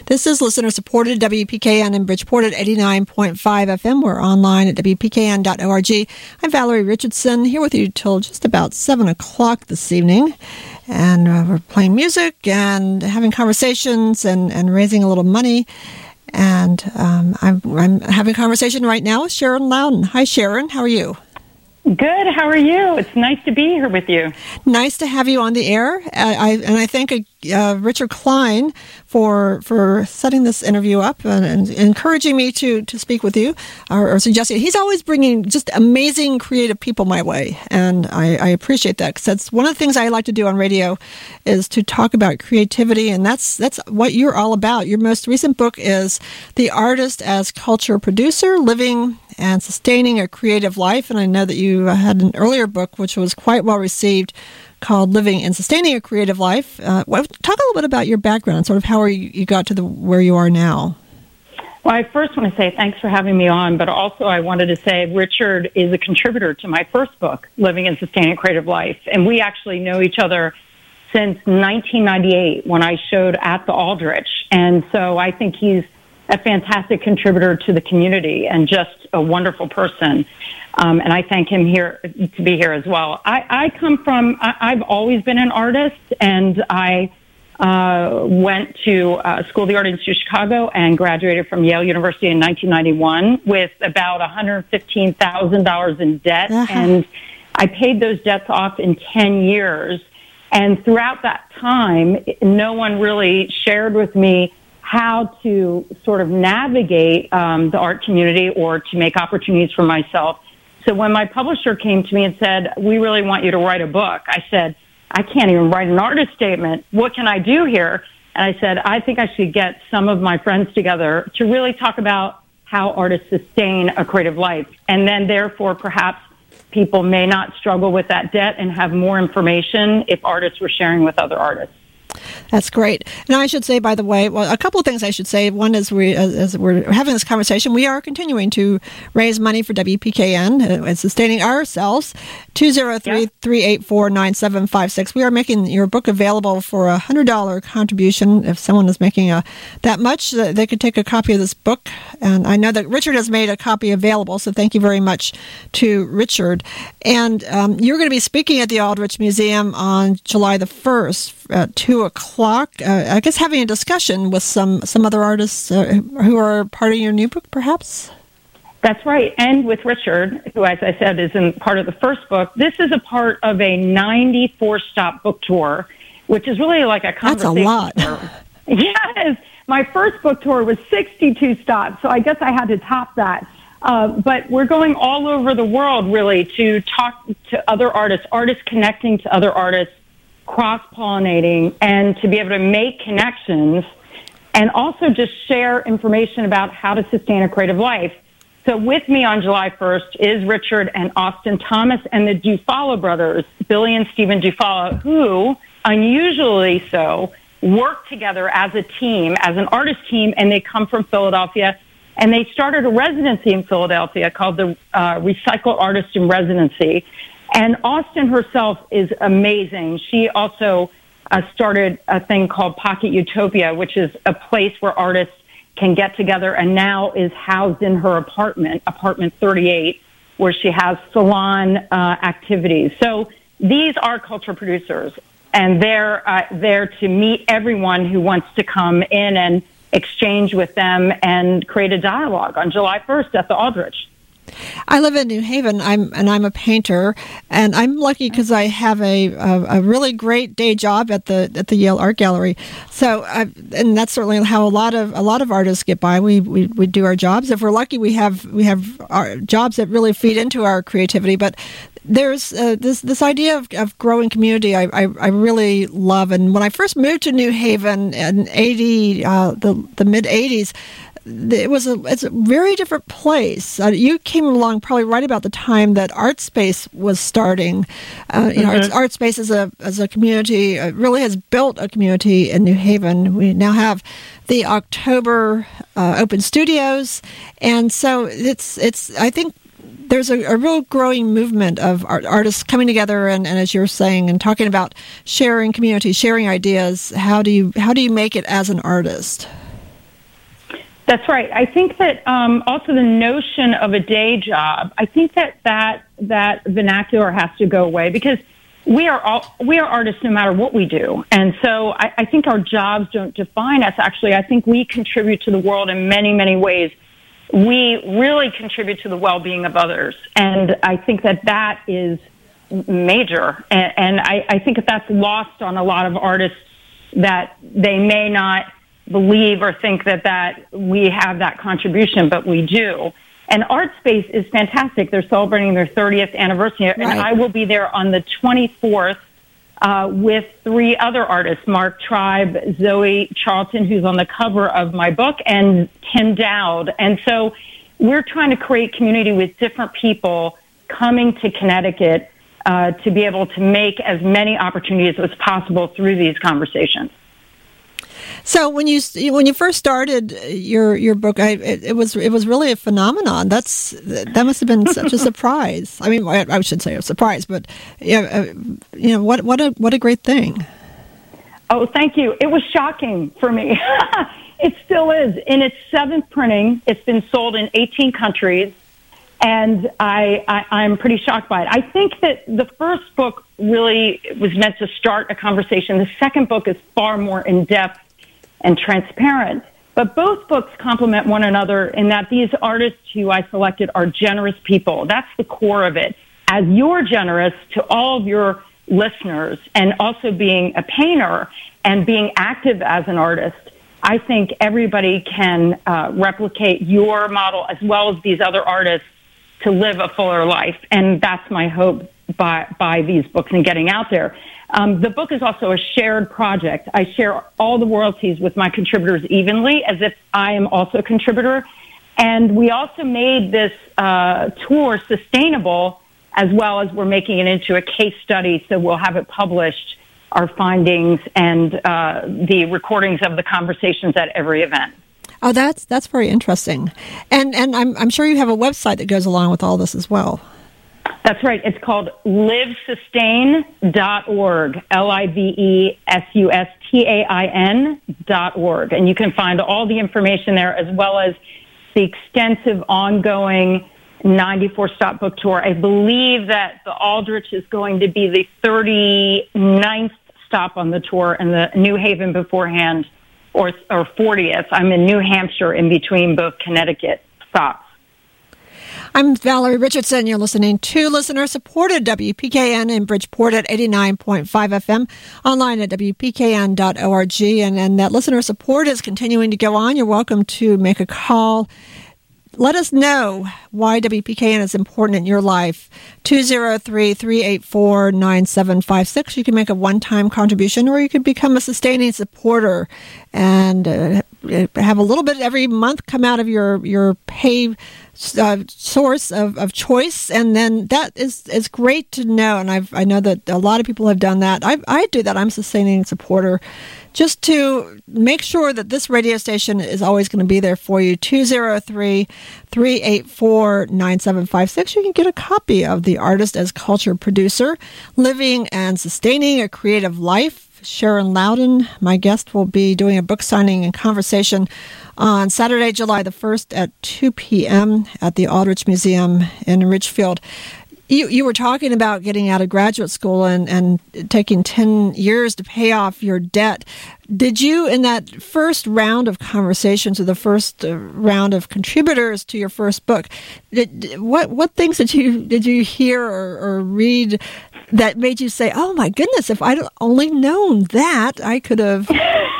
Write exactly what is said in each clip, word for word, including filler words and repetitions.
This is listener-supported W P K N in Bridgeport at eighty-nine point five F M. We're online at W P K N dot org. I'm Valerie Richardson, here with you till just about seven o'clock this evening. And uh, we're playing music and having conversations and, and raising a little money. And um, I'm, I'm having a conversation right now with Sharon Loudon. Hi, Sharon. How are you? Good. How are you? It's nice to be here with you. Nice to have you on the air. I, I and I thank uh, Richard Klein for for setting this interview up and, and encouraging me to to speak with you or, or suggesting. He's always bringing just amazing creative people my way, and I, I appreciate that because that's one of the things I like to do on radio is to talk about creativity, and that's that's what you're all about. Your most recent book is The Artist as Culture Producer: Living and Sustaining a Creative Life, and I know that you had an earlier book which was quite well received called Living and Sustaining a Creative Life. Uh, talk a little bit about your background, sort of how are you, you got to the where you are now. Well, I first want to say thanks for having me on, but also I wanted to say Richard is a contributor to my first book, Living and Sustaining a Creative Life, and we actually know each other since nineteen ninety-eight when I showed at the Aldrich, and so I think he's a fantastic contributor to the community and just a wonderful person. Um, and I thank him here to be here as well. I, I come from, I, I've always been an artist, and I uh, went to uh, School of the Art Institute of Chicago and graduated from Yale University in nineteen ninety-one with about one hundred fifteen thousand dollars in debt. Uh-huh. And I paid those debts off in ten years. And throughout that time, no one really shared with me how to sort of navigate um, the art community or to make opportunities for myself. So when my publisher came to me and said, we really want you to write a book, I said, I can't even write an artist statement. What can I do here? And I said, I think I should get some of my friends together to really talk about how artists sustain a creative life. And then therefore, perhaps people may not struggle with that debt and have more information if artists were sharing with other artists. That's great. And I should say, by the way, well, a couple of things I should say. One is we, as, as we're having this conversation, we are continuing to raise money for W P K N uh, and sustaining ourselves. two oh three, three eight four, nine seven five six. We are making your book available for a one hundred dollars contribution. If someone is making a that much, uh, they could take a copy of this book. And I know that Richard has made a copy available, so thank you very much to Richard. And um, you're going to be speaking at the Aldrich Museum on July the first at two o'clock. Uh, I guess having a discussion with some, some other artists uh, who are part of your new book, perhaps? That's right. And with Richard, who, as I said, is in part of the first book. This is a part of a ninety-four stop book tour, which is really like a conversation. That's a lot. Tour. Yes. My first book tour was sixty-two stops, so I guess I had to top that. Uh, but we're going all over the world, really, to talk to other artists, artists connecting to other artists, cross-pollinating, and to be able to make connections and also just share information about how to sustain a creative life. So with me on July first is Richard and Austin Thomas and the Dufalo brothers, Billy and Stephen Dufalo, who, unusually so, work together as a team, as an artist team, and they come from Philadelphia. And they started a residency in Philadelphia called the uh, Recycled Artist in Residency. And Austin herself is amazing. She also uh, started a thing called Pocket Utopia, which is a place where artists can get together, and now is housed in her apartment, apartment thirty-eight, where she has salon uh, activities. So these are culture producers, and they're uh, there to meet everyone who wants to come in and exchange with them and create a dialogue on July first at the Aldrich. I live in New Haven, I'm and I'm a painter, and I'm lucky because I have a, a a really great day job at the at the Yale Art Gallery. So, I, and that's certainly how a lot of a lot of artists get by. We, we we do our jobs. If we're lucky, we have we have our jobs that really feed into our creativity. But there's uh, this this idea of, of growing community. I, I I really love. And when I first moved to New Haven in eighty, uh, the the mid eighties. It was a it's a very different place. Uh, you came along probably right about the time that ArtSpace was starting. Uh, you mm-hmm. know, ArtSpace as a as a community uh, really has built a community in New Haven. We now have the October uh, Open Studios, and so it's it's. I think there's a, a real growing movement of art, artists coming together and, and, as you're saying, and talking about sharing community, sharing ideas. How do you how do you make it as an artist? That's right. I think that um, also the notion of a day job, I think that that, that vernacular has to go away because we are all, we are artists no matter what we do. And so I, I think our jobs don't define us. Actually, I think we contribute to the world in many, many ways. We really contribute to the well-being of others. And I think that that is major. And, and I, I think that that's lost on a lot of artists, that they may not believe or think that, that we have that contribution, but we do. And ArtSpace is fantastic. They're celebrating their thirtieth anniversary, right. And I will be there on the twenty-fourth uh, with three other artists, Mark Tribe, Zoe Charlton, who's on the cover of my book, and Tim Dowd. And so we're trying to create community with different people coming to Connecticut uh, to be able to make as many opportunities as possible through these conversations. So when you when you first started your your book, I, it, it was it was really a phenomenon. That's that must have been such a surprise. I mean, I, I should say a surprise, but yeah, uh, you know what what a what a great thing. Oh, thank you. It was shocking for me. It still is. In its seventh printing, it's been sold in eighteen countries, and I, I I'm pretty shocked by it. I think that the first book really was meant to start a conversation. The second book is far more in depth and transparent. But both books complement one another in that these artists who I selected are generous people. That's the core of it. As you're generous to all of your listeners and also being a painter and being active as an artist, I think everybody can uh, replicate your model as well as these other artists to live a fuller life. And that's my hope by, by these books and getting out there. Um, the book is also a shared project. I share all the royalties with my contributors evenly, as if I am also a contributor. And we also made this uh, tour sustainable, as well as we're making it into a case study, so we'll have it published, our findings, and uh, the recordings of the conversations at every event. Oh, that's that's very interesting. And and I'm I'm sure you have a website that goes along with all this as well. That's right. It's called live sustain dot org, L I V E S U S T A I N dot org. And you can find all the information there, as well as the extensive ongoing ninety-four stop book tour. I believe that the Aldrich is going to be the thirty-ninth stop on the tour, and the New Haven beforehand, or, or fortieth. I'm in New Hampshire in between both Connecticut stops. I'm Valerie Richardson. You're listening to listener-supported W P K N in Bridgeport at eighty-nine point five F M, online at W P K N dot org. And, and that listener support is continuing to go on. You're welcome to make a call. Let us know why W P K N is important in your life. two oh three, three eight four, nine seven five six. You can make a one-time contribution, or you could become a sustaining supporter and uh, have a little bit every month come out of your, your pay uh, source of, of choice. And then that is, is great to know. And I've, I know that a lot of people have done that. I, I do that. I'm a sustaining supporter, just to make sure that this radio station is always going to be there for you. two oh three, three eight four, nine seven five six. You can get a copy of The Artist as Culture Producer, Living and Sustaining a Creative Life. Sharon Loudon, my guest, will be doing a book signing and conversation on Saturday, July the first at two p.m. at the Aldrich Museum in Ridgefield. You you were talking about getting out of graduate school and, and taking ten years to pay off your debt. Did you, in that first round of conversations or the first uh, round of contributors to your first book, did, what what things did you did you hear or, or read that made you say, "Oh my goodness, if I'd only known that, I could have"?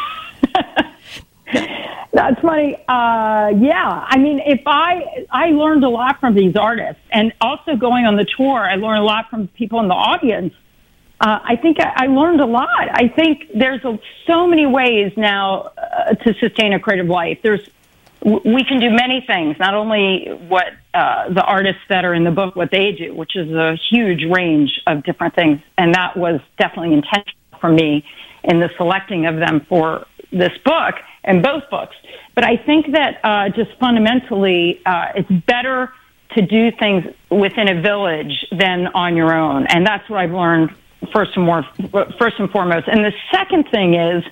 That's funny. Uh, yeah. I mean, if I, I learned a lot from these artists, and also going on the tour, I learned a lot from people in the audience. Uh, I think I, I learned a lot. I think there's a, so many ways now uh, to sustain a creative life. There's, we can do many things, not only what uh, the artists that are in the book, what they do, which is a huge range of different things. And that was definitely intentional for me in the selecting of them for this book and both books. But I think that uh, just fundamentally, uh, it's better to do things within a village than on your own. And that's what I've learned first and more, first and foremost. And the second thing is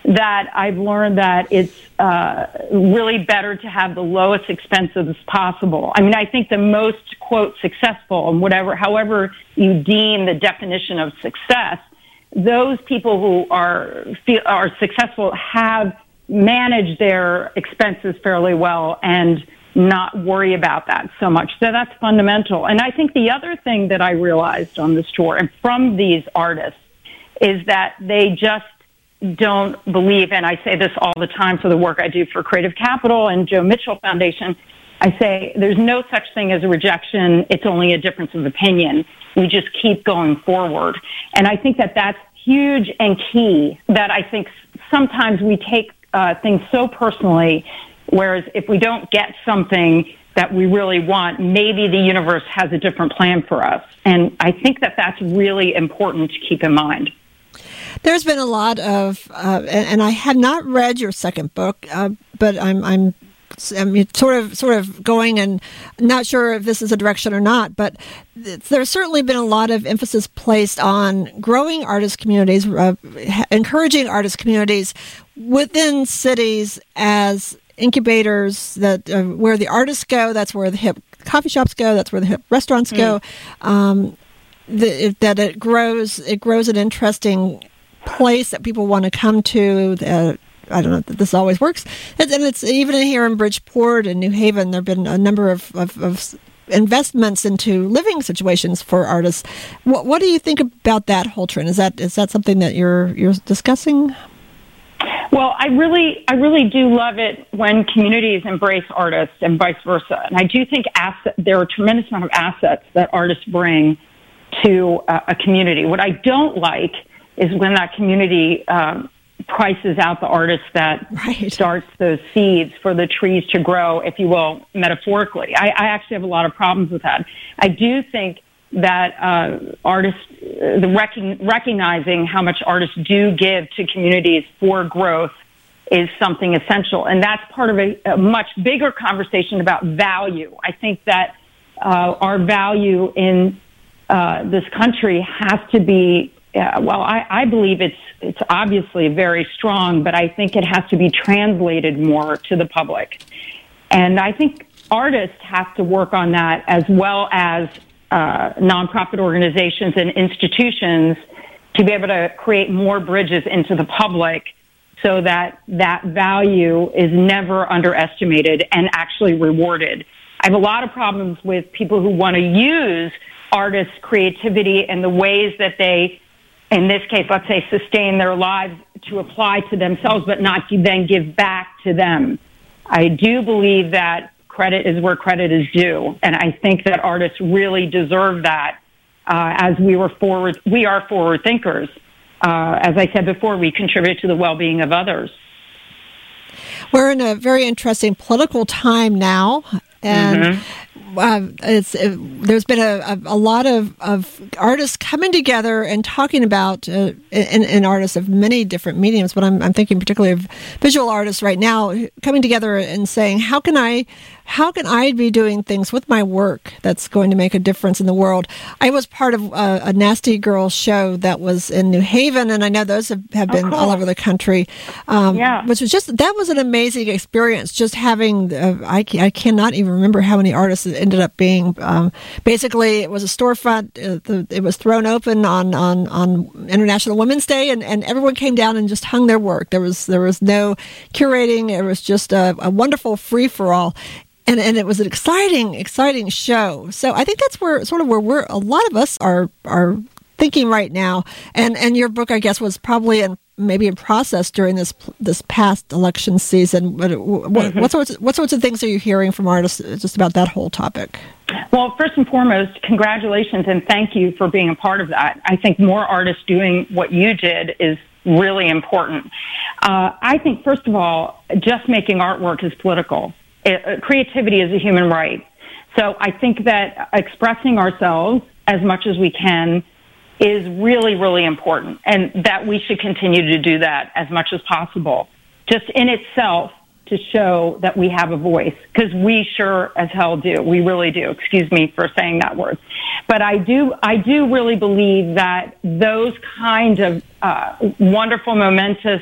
that I've learned that it's uh, really better to have the lowest expenses possible. I mean, I think the most, quote, successful, and whatever, however you deem the definition of success, those people who are feel, are successful have managed their expenses fairly well and not worry about that so much. So that's fundamental. And I think the other thing that I realized on this tour and from these artists is that they just don't believe, and I say this all the time for the work I do for Creative Capital and Joe Mitchell Foundation, I say there's no such thing as a rejection. It's only a difference of opinion. We just keep going forward. And I think that that's huge and key, that I think sometimes we take uh, things so personally, whereas if we don't get something that we really want, maybe the universe has a different plan for us. And I think that that's really important to keep in mind. There's been a lot of, uh, and, and I have not read your second book, uh, but I'm, I'm, I'm sort of, sort of going and not sure if this is a direction or not. But there's certainly been a lot of emphasis placed on growing artist communities, uh, encouraging artist communities within cities as incubators that uh, where the artists go. That's where the hip coffee shops go. That's where the hip restaurants go. Mm. Um, the, that it grows, it grows an interesting place that people want to come to. Uh, I don't know that this always works. And, and it's even here in Bridgeport and New Haven, there have been a number of, of, of investments into living situations for artists. What, what do you think about that whole trend? Is that is that something that you're you're discussing? Well, I really, I really do love it when communities embrace artists and vice versa. And I do think asset, there are a tremendous amount of assets that artists bring to a, a community. What I don't like is when that community um, prices out the artist that right. starts those seeds for the trees to grow, if you will, metaphorically. I, I actually have a lot of problems with that. I do think that uh, artists, uh, the rec- recognizing how much artists do give to communities for growth is something essential. And that's part of a, a much bigger conversation about value. I think that uh, our value in uh, this country has to be Yeah, well, I, I believe it's it's obviously very strong, but I think it has to be translated more to the public. And I think artists have to work on that, as well as uh, nonprofit organizations and institutions, to be able to create more bridges into the public so that that value is never underestimated and actually rewarded. I have a lot of problems with people who want to use artists' creativity and the ways that they, in this case, let's say, sustain their lives to apply to themselves, but not to then give back to them. I do believe that credit is where credit is due, and I think that artists really deserve that. Uh, as we were forward, we are forward thinkers. Uh, as I said before, we contribute to the well-being of others. We're in a very interesting political time now, and mm-hmm. uh, it's it, there's been a, a, a lot of, of artists coming together and talking about, uh, and, and artists of many different mediums, but I'm, I'm thinking particularly of visual artists right now, coming together and saying, how can I How can I be doing things with my work that's going to make a difference in the world? I was part of a, a Nasty Girl show that was in New Haven, and I know those have, have been oh, cool. all over the country. Um, yeah. Which was just, that was an amazing experience, just having, uh, I, I cannot even remember how many artists it ended up being. Um, basically, it was a storefront. Uh, the, it was thrown open on, on, on International Women's Day, and, and everyone came down and just hung their work. There was, there was no curating. It was just a, a wonderful free-for-all. And and it was an exciting, exciting show. So I think that's where sort of where we're a lot of us are are thinking right now. And and your book, I guess, was probably in maybe in process during this this past election season. But what, mm-hmm. what sorts what sorts of things are you hearing from artists just about that whole topic? Well, first and foremost, congratulations and thank you for being a part of that. I think more artists doing what you did is really important. Uh, I think, first of all, just making artwork is political. It, creativity is a human right. So I think that expressing ourselves as much as we can is really, really important, and that we should continue to do that as much as possible, just in itself to show that we have a voice, because we sure as hell do. We really do. Excuse me for saying that word. But I do, I do really believe that those kind of uh, wonderful, momentous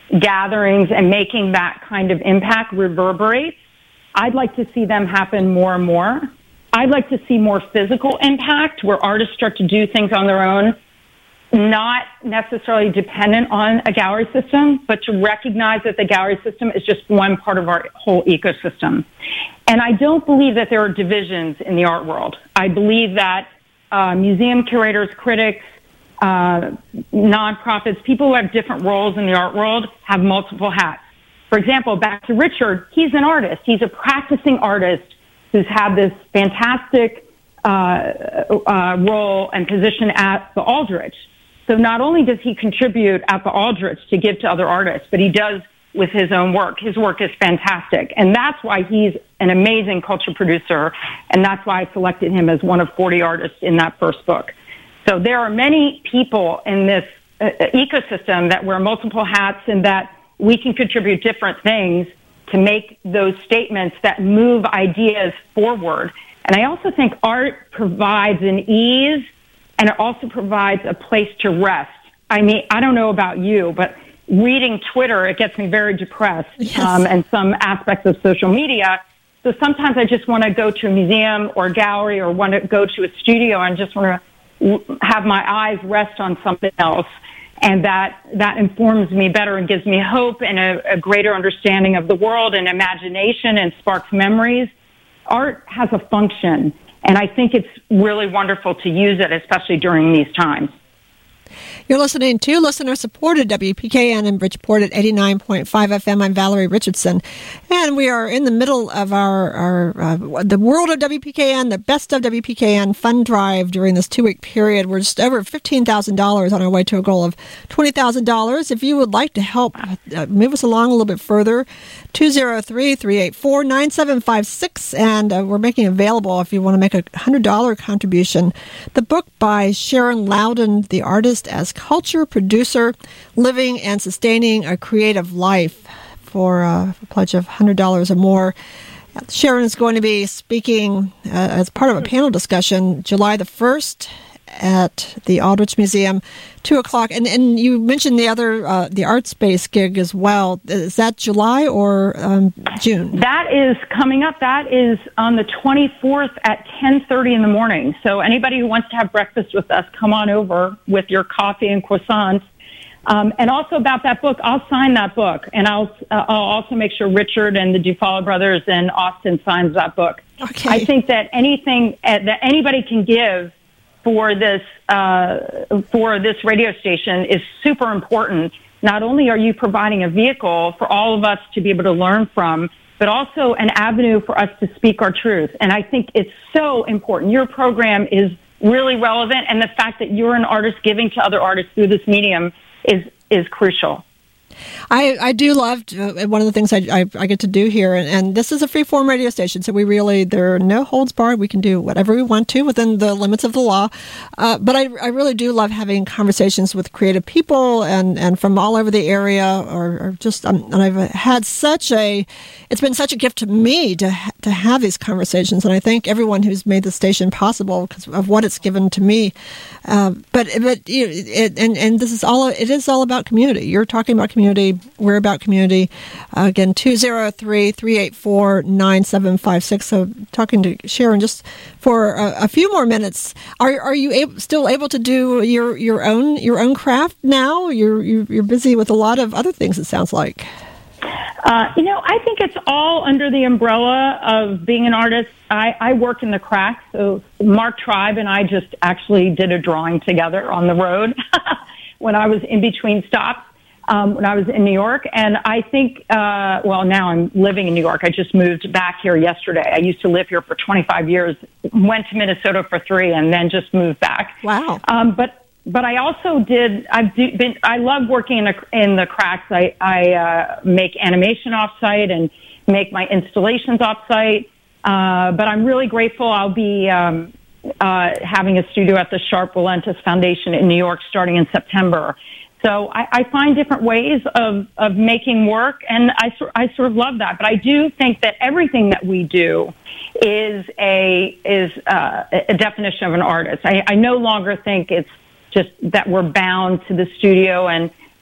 gatherings and making that kind of impact reverberate. I'd like to see them happen more and more. I'd like to see more physical impact where artists start to do things on their own, not necessarily dependent on a gallery system, but to recognize that the gallery system is just one part of our whole ecosystem. And I don't believe that there are divisions in the art world. I believe that uh, museum curators, critics, uh, nonprofits, people who have different roles in the art world have multiple hats. For example, back to Richard, he's an artist. He's a practicing artist who's had this fantastic uh, uh, role and position at the Aldrich. So not only does he contribute at the Aldrich to give to other artists, but he does with his own work. His work is fantastic. And that's why he's an amazing culture producer. And that's why I selected him as one of forty artists in that first book. So there are many people in this uh, ecosystem that wear multiple hats and that we can contribute different things to make those statements that move ideas forward. And I also think art provides an ease, and it also provides a place to rest. I mean, I don't know about you, but reading Twitter, it gets me very depressed, yes. um, and some aspects of social media. So sometimes I just want to go to a museum or a gallery or want to go to a studio and just want to have my eyes rest on something else. And that, that informs me better and gives me hope and a, a greater understanding of the world and imagination and sparks memories. Art has a function, and I think it's really wonderful to use it, especially during these times. You're listening to listener-supported W P K N in Bridgeport at eighty-nine point five F M. I'm Valerie Richardson, and we are in the middle of our, our uh, the World of W P K N, the Best of W P K N fund drive during this two-week period. We're just over fifteen thousand dollars on our way to a goal of twenty thousand dollars. If you would like to help uh, move us along a little bit further, two oh three, three eight four, nine seven five six, and uh, we're making available, if you want to make a one hundred dollars contribution, the book by Sharon Loudon, the artist as culture producer, living and sustaining a creative life, for uh, a pledge of one hundred dollars or more. Sharon is going to be speaking uh, as part of a panel discussion July the first at the Aldrich Museum, two o'clock. And, and you mentioned the other, uh, the Art Space gig as well. Is that July or um, June? That is coming up. That is on the twenty-fourth at ten thirty in the morning. So anybody who wants to have breakfast with us, come on over with your coffee and croissants. Um, and also about that book, I'll sign that book. And I'll, uh, I'll also make sure Richard and the Dufalo brothers and Austin signs that book. Okay. I think that anything uh, that anybody can give for this uh, for this radio station is super important. Not only are you providing a vehicle for all of us to be able to learn from, but also an avenue for us to speak our truth. And I think it's so important. Your program is really relevant, and the fact that you're an artist giving to other artists through this medium is is crucial. I, I do love, uh, one of the things I, I, I get to do here, and, and this is a free-form radio station, so we really, there are no holds barred. We can do whatever we want to within the limits of the law. Uh, but I, I really do love having conversations with creative people and, and from all over the area, or, or just, um, and I've had such a, it's been such a gift to me to ha- to have these conversations, and I thank everyone who's made the station possible because of what it's given to me. Uh, but but you know, it, and and this is all, it is all about community. You're talking about community. We're about community. Uh, again, two oh three, three eight four, nine seven five six. So talking to Sharon just for a, a few more minutes. Are are you able, still able to do your, your own your own craft now? You're, you're you're busy with a lot of other things, it sounds like. Uh, you know, I think it's all under the umbrella of being an artist. I, I work in the cracks. So Mark Tribe and I just actually did a drawing together on the road when I was in between stops. Um, when I was in New York, and I think, uh, well, now I'm living in New York. I just moved back here yesterday. I used to live here for twenty-five years, went to Minnesota for three, and then just moved back. Wow. Um, but but I also did. I've do, been. I love working in the in the cracks. I I uh, make animation offsite and make my installations offsite. Uh, but I'm really grateful. I'll be um, uh, having a studio at the Sharp Relentless Foundation in New York starting in September. So I, I find different ways of, of making work, and I, I sort of love that. But I do think that everything that we do is a is uh, a definition of an artist. I, I no longer think it's just that we're bound to the studio and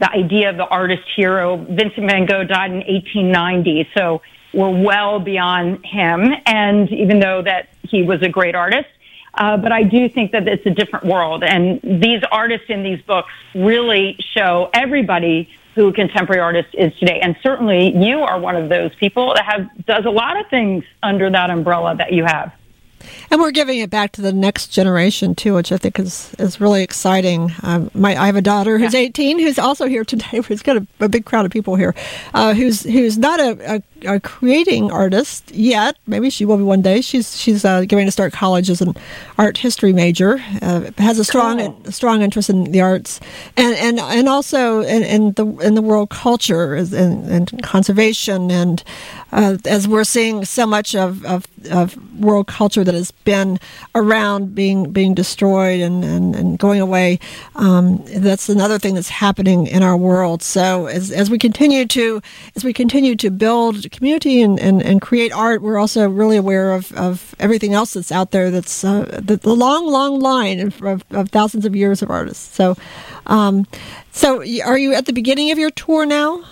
the idea of the artist hero. Vincent van Gogh died in eighteen ninety, so we're well beyond him, and even though that he was a great artist, uh, but I do think that it's a different world, and these artists in these books really show everybody who a contemporary artist is today, and certainly you are one of those people that have does a lot of things under that umbrella that you have. And we're giving it back to the next generation, too, which I think is, is really exciting. Um, my, I have a daughter who's yeah. eighteen, who's also here today. We've got a, a big crowd of people here, uh, who's who's not a, a, a creating artist yet. Maybe she will be one day. She's she's uh, going to start college as an art history major, uh, has a strong cool. a strong interest in the arts, and and, and also in, in the in the world culture and, and conservation. And uh, as we're seeing so much of, of, of world culture that has been around being being destroyed and, and, and going away. Um, that's another thing that's happening in our world. So as as we continue to as we continue to build community and, and, and create art, we're also really aware of, of everything else that's out there. That's uh, the, the long, long line of, of, of thousands of years of artists. So, um, so are you at the beginning of your tour now?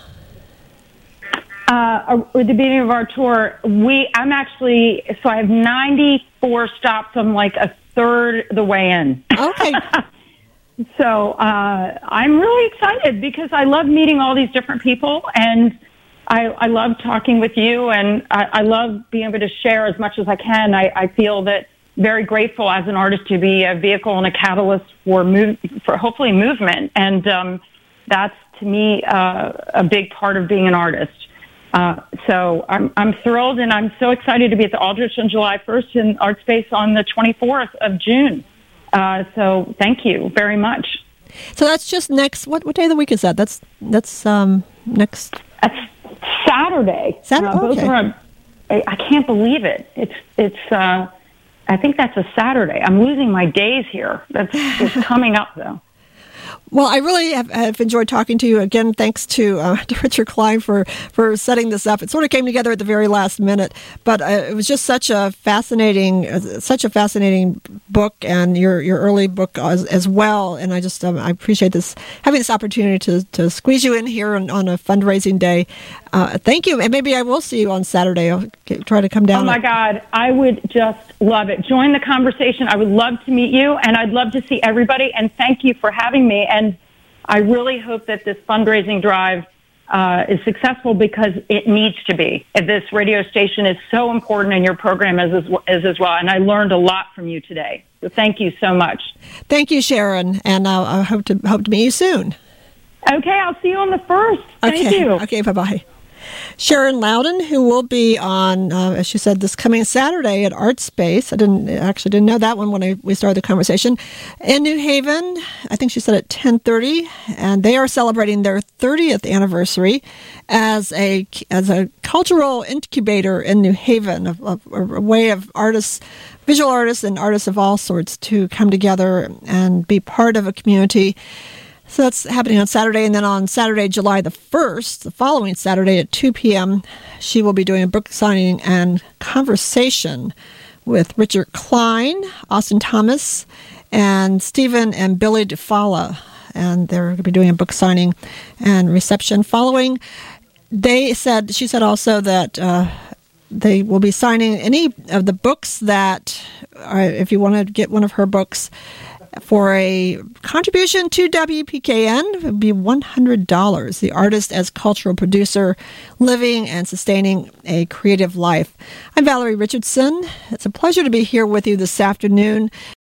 Uh, at the beginning of our tour, we, I'm actually, so I have ninety-four stops. I'm like a third the way in. Okay. so uh, I'm really excited because I love meeting all these different people, and I, I love talking with you, and I, I love being able to share as much as I can. I, I feel that very grateful as an artist to be a vehicle and a catalyst for move, for hopefully movement, and um, that's to me uh, a big part of being an artist. Uh, so I'm, I'm thrilled, and I'm so excited to be at the Aldrich on July first and Artspace on the twenty-fourth of June. Uh, so thank you very much. So that's just next, what, what day of the week is that? That's, that's, um, next. That's Saturday. Saturday. Uh, both okay. are, I, I can't believe it. It's, it's, uh, I think that's a Saturday. I'm losing my days here. That's it's coming up though. Well, I really have, have enjoyed talking to you. Again, thanks to, uh, to Richard Klein for, for setting this up. It sort of came together at the very last minute, but uh, it was just such a fascinating, uh, such a fascinating book, and your, your early book as, as well. And I just um, I appreciate this having this opportunity to, to squeeze you in here on, on a fundraising day. Uh, thank you, and maybe I will see you on Saturday. I'll get, try to come down. Oh my God, I would just love it. Join the conversation. I would love to meet you, and I'd love to see everybody. And thank you for having me. And I really hope that this fundraising drive uh, is successful, because it needs to be. This radio station is so important, and your program is, is as well. And I learned a lot from you today. So thank you so much. Thank you, Sharon, and uh, I hope to hope to meet you soon. Okay, I'll see you on the first. Thank okay. you. Okay, bye-bye. Sharon Loudon, who will be on, uh, as she said, this coming Saturday at Artspace. I didn't actually didn't know that one when I, we started the conversation. In New Haven, I think she said at ten thirty, and they are celebrating their thirtieth anniversary as a as a cultural incubator in New Haven, a, a, a way of artists, visual artists and artists of all sorts to come together and be part of a community. So that's happening on Saturday, and then on Saturday, July the first, the following Saturday at two p.m., she will be doing a book signing and conversation with Richard Klein, Austin Thomas, and Stephen and Billy DeFala, and they're going to be doing a book signing and reception following. They said, she said also that uh, they will be signing any of the books that, uh, if you want to get one of her books, for a contribution to W P K N, it would be one hundred dollars. The artist as cultural producer, living and sustaining a creative life. I'm Valerie Richardson. It's a pleasure to be here with you this afternoon.